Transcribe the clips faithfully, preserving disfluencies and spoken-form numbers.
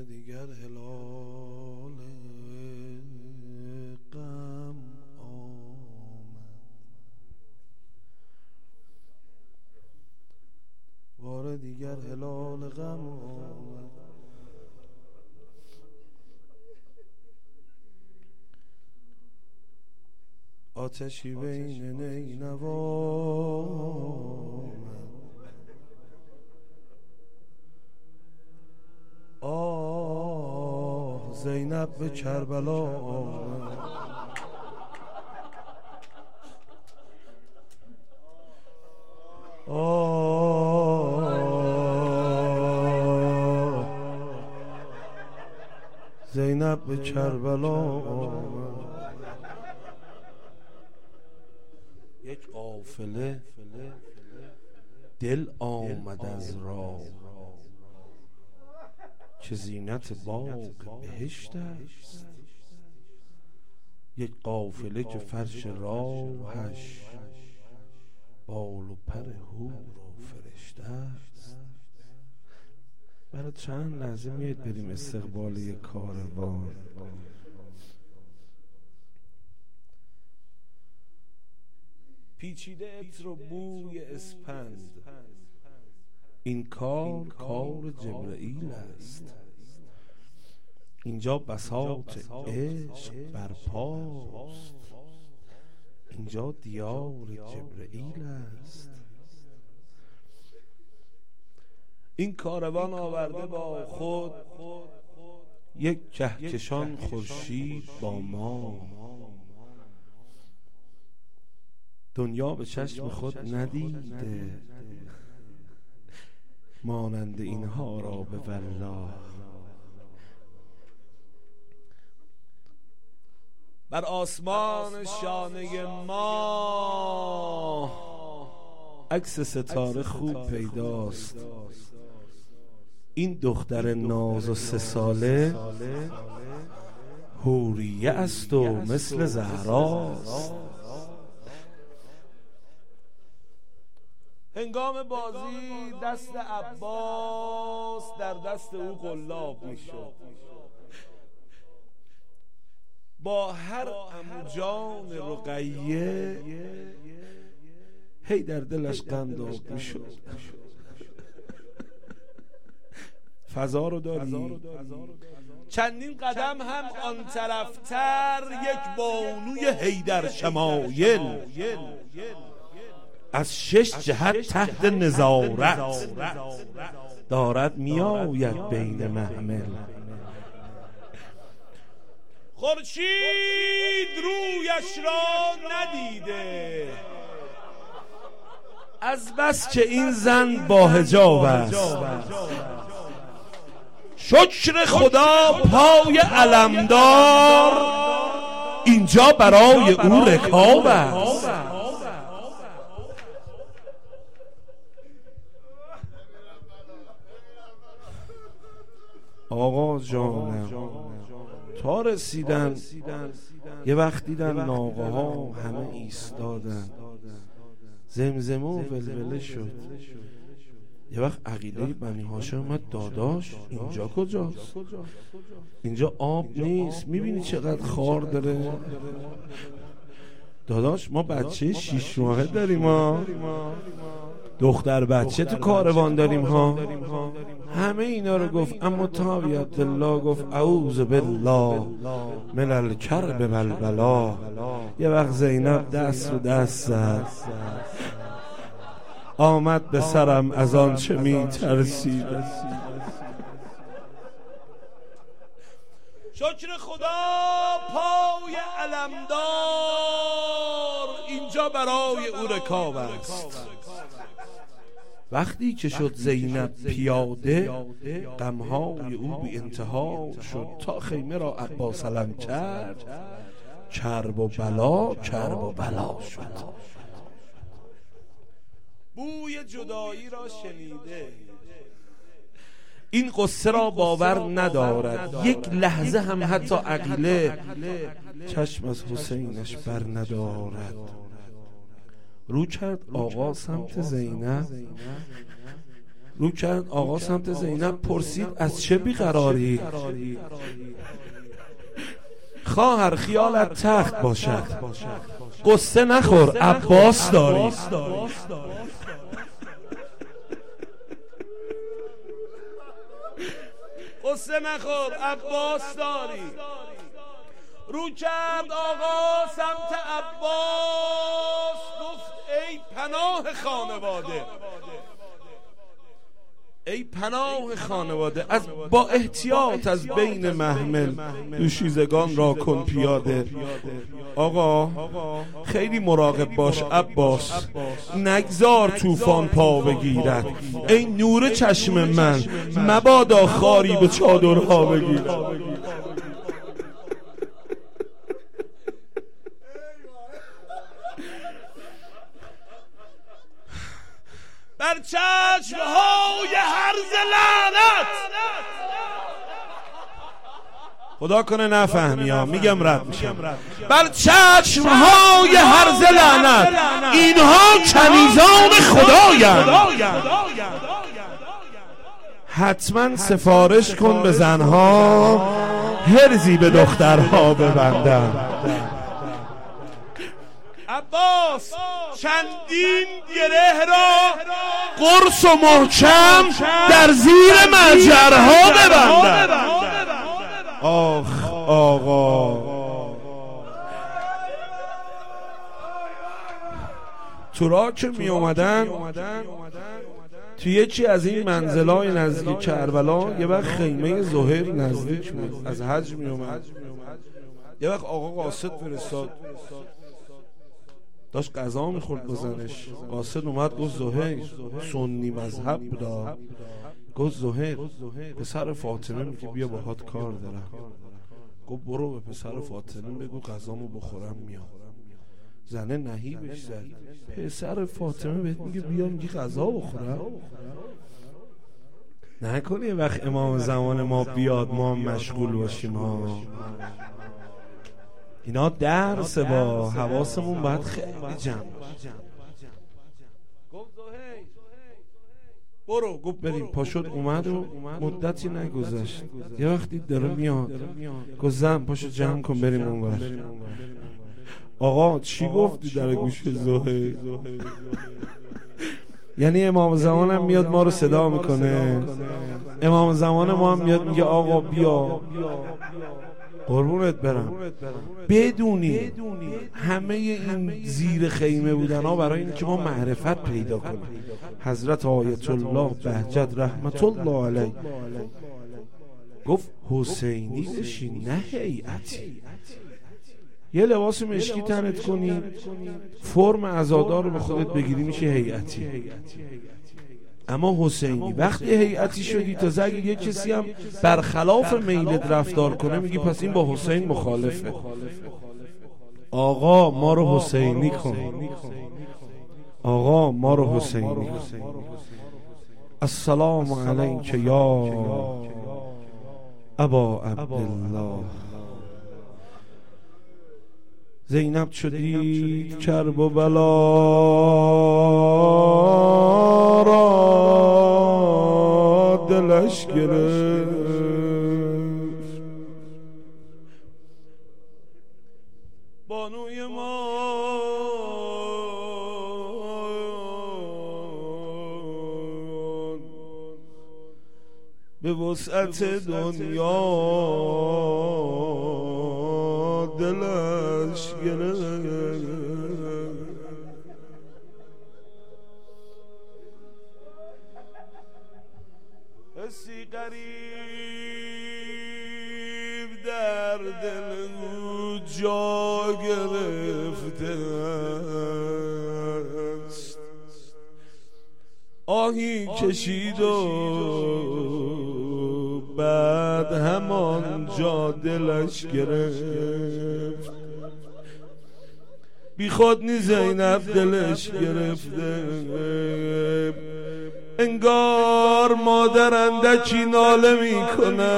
دیگر هلال غم آمد، بار دیگر هلال غم آمد. آتشی بین نینوا آمد، آه زینب به کربلا آمد. آه زینب به کربلا آمد. یک قافله دل آمد از راه، که زینت باغ بهشت است. یک قافله که فرش راهش بال و پر حور و فرشته است. برای چند لحظه میاد بریم استقبال یک کاروان. پیچیده عطر و بوی اسپند، این کار کار جبرئیل است. اینجا بساط عشق برپاست، اینجا دیار جبرئیل است. این کاروان آورده با خود یک کهکشان خورشید با ما. دنیا به چشم خود ندیده مانند اینها را به والله. بر آسمان شانه ما عکس ستاره خوب پیداست. این دختر ناز و سه ساله حوریه است و مثل زهراست. هنگام بازی دست عباس در دست او قلاب میشد. با هر عمو جان رقیه هی در دلش قنداب میشد. فضا رو داری؟ چندین قدم هم آن طرفتر یک بانوی حیدر شمایل از شش جهت تحت نظارت دارد میآید بین محمل. خورشید رویش را ندیده از بس که این زن با حجاب است. شکر خدا پای علمدار اینجا برای او رکاب است. آقا جانم تا رسیدن یه وقت دیدن ناقه ها همه ایستادن، زمزمه و ولوله شد. یه وقت عقیله بنی هاشم اومد، داداش اینجا کجاست؟ اینجا آب نیست، میبینی چقدر خار داره؟ داداش ما بچه شیش ماهه داریم ها، دختر بچه تو کاروان داریم ها. همه اینا رو گفت، اما تابعت الله گفت اعوذ بالله من الکرب والبلا. یه وقت زینب دست رو دست زد، آمد به سرم از آن چه می ترسید. شکر خدا پای علمدار اینجا برای او رکاب است. وقتی که شد زینب پیاده، غمهای او بی انتها شد. تا خیمه را عباس علم کرد، کرب و بلا کرب و بلا شد. بوی جدایی را شنیده، این قصه را باور ندارد. یک لحظه هم حتی عقیله چشم از حسینش بر ندارد. رو کرد آقا سمت زینب، رو کرد آقا سمت زینب، پرسید از چه بیقراری؟ خواهر خیالت تخت باشد، قصه نخور عباس داری. قصه نخور عباس داری. رو کرد آقا سمت عباس، گفت ای پناه خانواده، ای پناه خانواده، از با احتیاط از بین محمل دوشیزگان را کن پیاده. آقا خیلی مراقب باش عباس، نگذار طوفان پا بگیرد. ای نور چشم من، مبادا خاری به چادرها بگیر. بر چشمهای هرز لعنت، خدا کنه نفهمی ها، میگم رد میشم. بر چشمهای هرز لعنت، اینها کنیزان خدایند. حتما سفارش کن به زنها، هرزی به دخترها ببندن. عباس چندین گره را قرص و محکم در زیر مجرها ببندن. آخ آقا، تو را که می اومدن تو یکی از این منزلای نزدیک کربلا، یه وقت خیمه زهیر نزدیک بود، از حج می اومد. یه وقت آقا قاصد فرستاد، داشت غذا میخورد بزنش. قاصد اومد گفت زهیر، سنی مذهب بودا، گفت زهیر پسر فاطمه میگه بیا باهات کار دارم. گفت برو به پسر فاطمه بگو غذامو بخورم میام. زنه نهیبش زد، پسر فاطمه بهت میگه بیا میگی غذا بخورم؟ نکنی وقت امام زمان ما بیاد ما مشغول باشیم ها. اینا درس، با حواسمون باید خیلی جمع باشه. گفت زهیر برو. گفت بریم. پاشد اومد و مدتی نگذشت یه وقتی داره میاد، گفت زن پاشو جمع کن بریم اونور. آقا چی گفتی در گوش زهیر؟ یعنی امام زمان هم میاد ما رو صدا میکنه، امام زمان ما هم میاد میگه آقا بیا. قربونت برم. بدونی همه این زیر خیمه بودن ها برای این که ما معرفت پیدا کنیم. حضرت آیت الله بهجت رحمت الله علیه گفت حسینی بشین نه هیئتی. یه لباس مشکی تنت کنی، فرم عزادار رو به خودت بگیری میشه هیئتی. اما حسینی وقتی هیئتی شدی، تا اگه یه کسی هم برخلاف میلت رفتار کنه میگی پس این با حسین مخالفه. آقا ما رو حسینی کن، آقا ما رو حسینی کن. السلام علیک یا ابا عبدالله. زینب شدید کرب و بلا را دلش گرفت. بانوی ما به وسعت دنیا دلش گرفت. حسی غریب در دل او جا گرفته است. آهی کشید و بعد همان جا دلش گرفت. بی خود نی زینب دلش گرفته، انگار مادر اندکی ناله می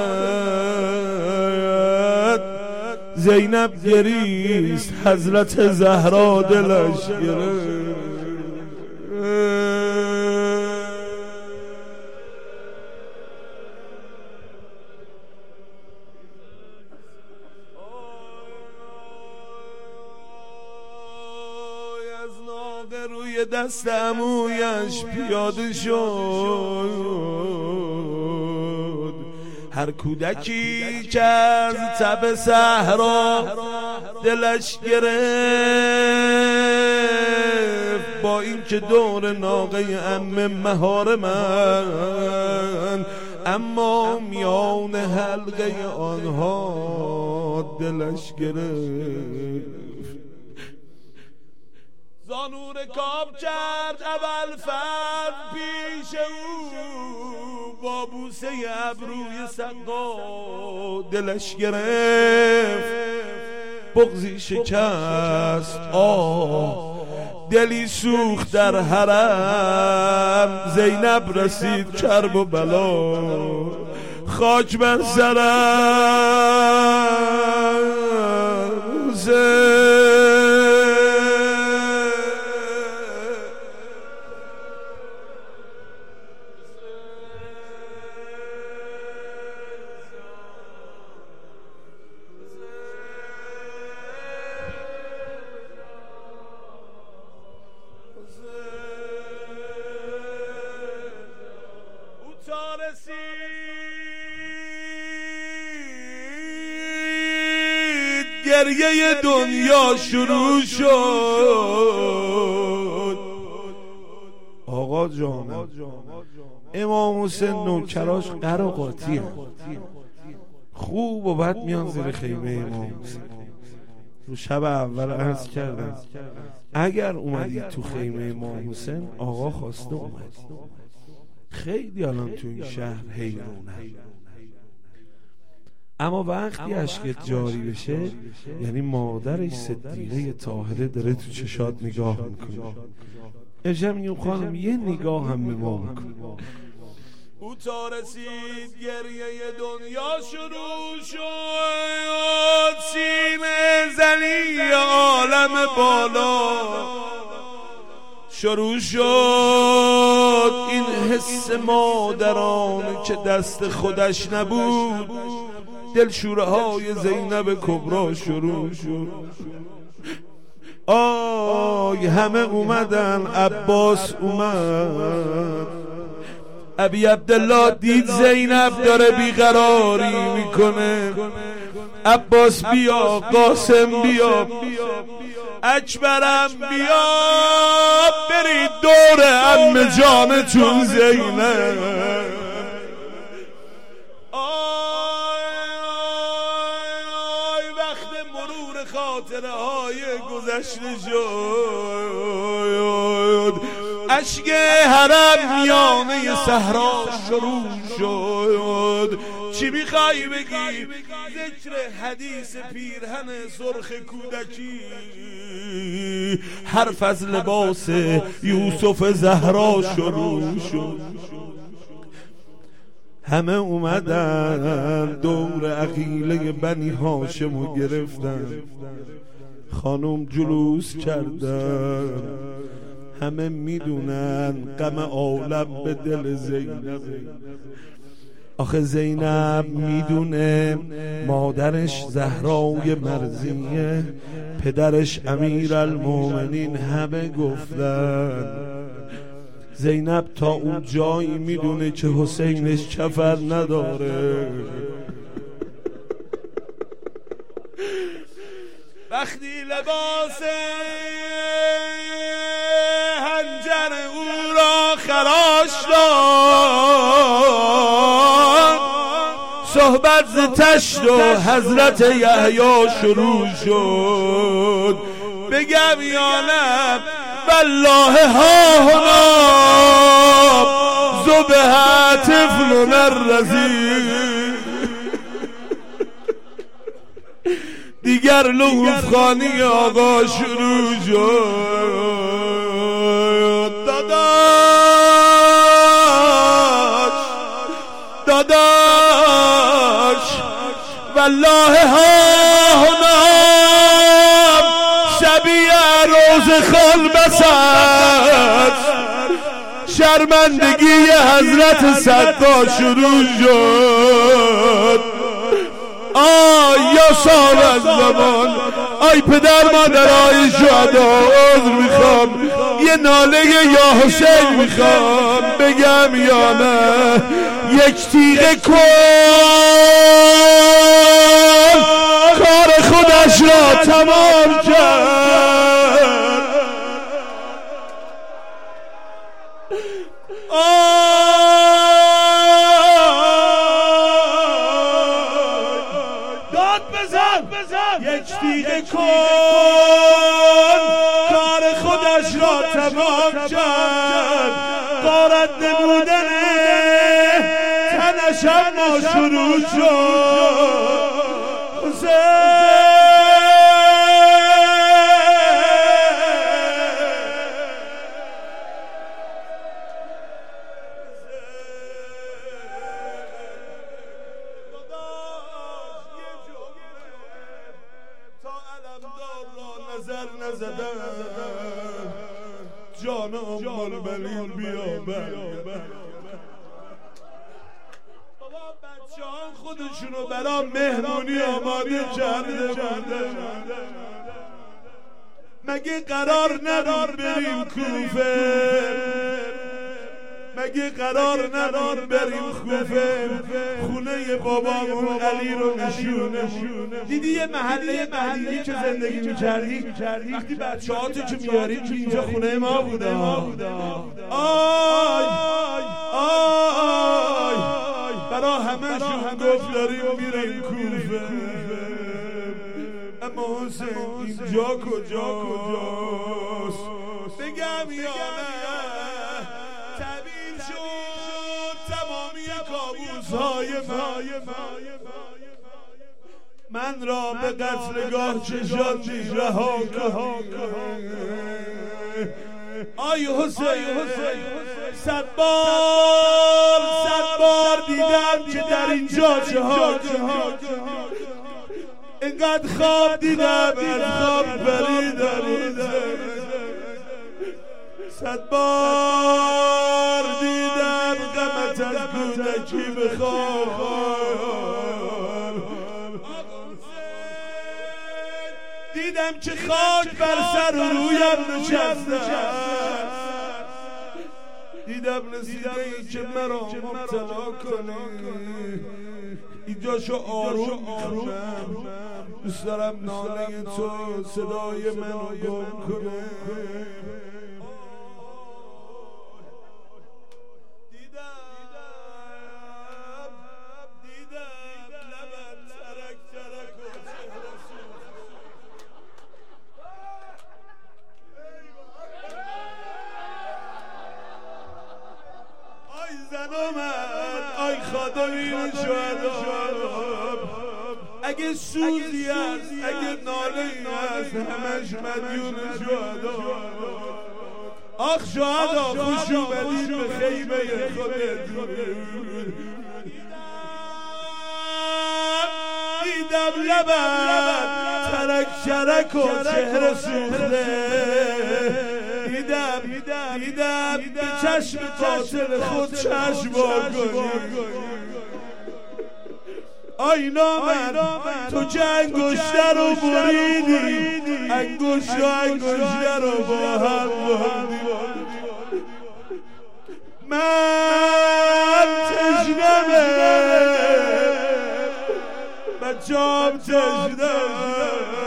کند. زینب گریست، حضرت زهرا دلش گرفت. ناقه روی دست عمویش پیاده شد. هر کودکی که از تب صحرا دلش گرفت، با اینکه دور ناقه عمه مهار من، اما میان حلقه آنها دلش گرفت. زانو رکاب کرد اول فرد پیش او، با بوسه ابروی سقا دلش گرفت. بغضی شکست آه دلی سوخت در حرم، زینب رسید کرب و بلا خاک بر سرم. گریه دنیا شروع شد. آقا جان امام حسین نوکراش قراقاتی خوب و بد میان زیر خیمه امام حسین. رو شب اول عرض کردم اگر اومدی تو خیمه امام حسین آقا خواسته اومدی. خیلی الان تو این شهر حیرونه، اما وقتی اشکت جاری بشه یعنی مادرش صدیقه طاهره داره تو چشات نگاه میکنه. امشب میگم خانم یه نگاه هم به ما بکن. او تا رسید گریه دنیا شروع شد، سیم زنی عالم بالا شروع شد. این حس مادرانه که دست خودش نبود، دلشوره های زینب کبرا شروع شد. آی همه اومدن، عباس اومد. ابی عبدالله دید زینب داره بیقراری میکنه. عباس بیا، قاسم بیا، اکبرم بیا، برید دور عمه جانتون زینب. خاطره های گذشته شد، اشک حرم میانه صحرا شروع شد. چی میخوای بگی؟ ذکر حدیث پیرهن سرخ کودکی، حرف از لباس یوسف زهرا شروع شد. همه اومدن دور عقیله بنی هاشمو گرفتن، خانم جلوس کردن. همه میدونن غم عالم به دل زینب. آخه زینب میدونه مادرش زهرای مرضیه، پدرش امیرالمومنین همه گفتن. زینب تا اون جایی میدونه که حسینش کفر نداره. وقتی لباس هنجر او را خراش داد، صحبت ز تشت و حضرت یحیی شروع شد. بگم یا نه والله ها هنا ذبح طفل الرضیع. دیگر لحوف خانی آقا شروع شد. داداش داداش والله ها هنا شبیه روز خال بسد، شرمندگی حضرت صدقا شروع شد. آه یا صاحب زمان آی پدر مادرای شهدا عذر میخوام، یه ناله یا حسین میخوام بگم یا نه. یک تیغه کن کار خودش را تمام کرد. داد بزن یک تیغه کن کار خودش را تمام کرد. غارت نمودن تنش اما شروع شد. نظر نزدن جان ام البنین بیا بابا بچه ها خودشونو برا مهمونی آماده کرده بودن. مگه قرار ندار بریم کوفه؟ مگه قرار ندار بریم کوفه؟ خونه بابامون علی رو نشونه. دیدی یه محله مدینی که زندگی میکردی؟ وقتی بچه هاتو که میاریم که اینجا خونه ما بوده. آی آی برا همه شون گفت داریم میریم کوفه. اما حسین اینجا کجاست؟ بگم یا نه؟ تعبیر شد تمامی کابوس‌های من، من را به قتلگاه چشاندی رها کن. آی حسین صد بار صد بار دیدم که در اینجا جهاد اینقدر خواب دیدم از خواب بریدم. صد بار دیدم غمت از کودکی بخواب. دیدم که خاک بر سر و رویم نشسته. دیدم رسیده ای که مرا مبتلا کنی. اینجاشو آروم میخونم. دوست دارم ناله تو صدای منو گم کنه. آی خادمین شهدا، اگه سوزی هست اگه ناله‌ای هست همش مدیون شهدا. آخ شهدا خوش اومدید به خیمه خودتون. دیدم لبت ترک شرک و چهره سوخته. دیدم دیدم به چشم قاتل خود چشم واکنی. آینا من تو که انگشتر رو بریدی، انگشت و انگشتر رو با هم بردی. من تشنمه بچه‌ام تشنمه.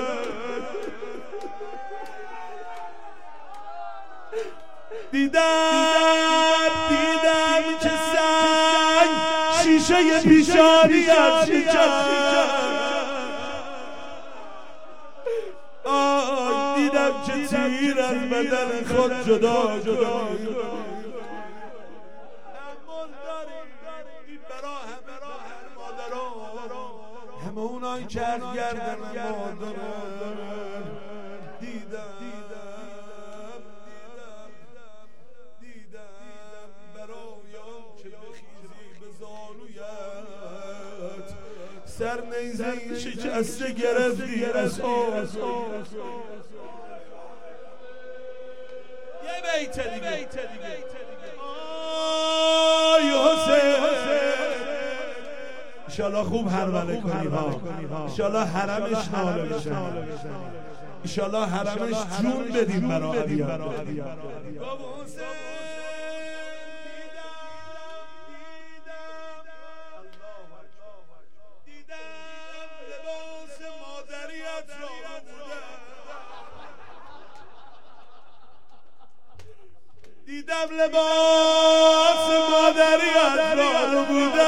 دیدم دیدم که سنگ شیشه پیشانی از شکست. آه دیدم که تیر از بدن خود جدا جدا. همه اونایی که از گردن مادرن دیدم سر نیزه شکسته گرفتی اساس. یه بیت دیگه. آی حسین انشالله خوب هربله کنی ها، انشالله حرمش ناله بشه، انشالله حرمش جون بدیم برا عبیان. دیدم لباس مادریت را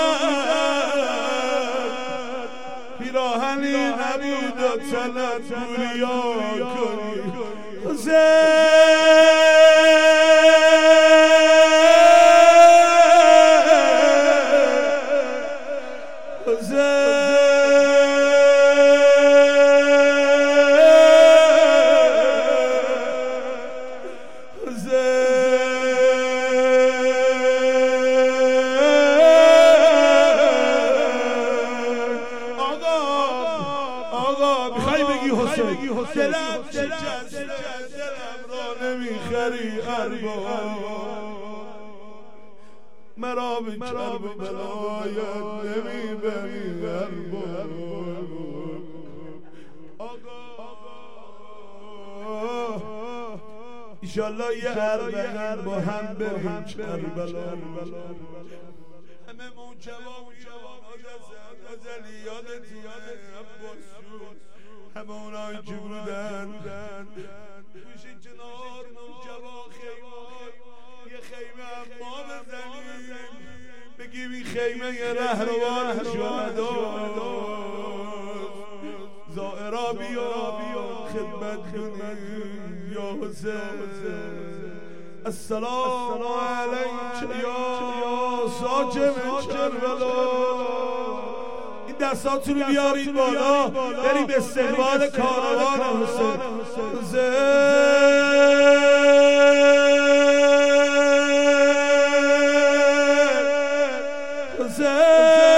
بودن، پیراهنی نبود و تنت بوریا کنی دلم شکسته، دلم را نمیخری ارباب، مرا به کرب بلایت نمیبری ارباب. ایشالله یه اربعین با هم بریم کربلا، همه موجبا غزلی یادتی عباس جون، همه اونایی که بودن گوش کنار موجبا خیمه، یه خیمه اما بزنیم بگیم این خیمه یه رهروان شهداست، زائرا بیا خدمت کنیم یا حسین. السلام علیک یا ساکن کربلا. این دستاتون رو بیارید بالا، بریم به استقبال کاروان حسین. حسین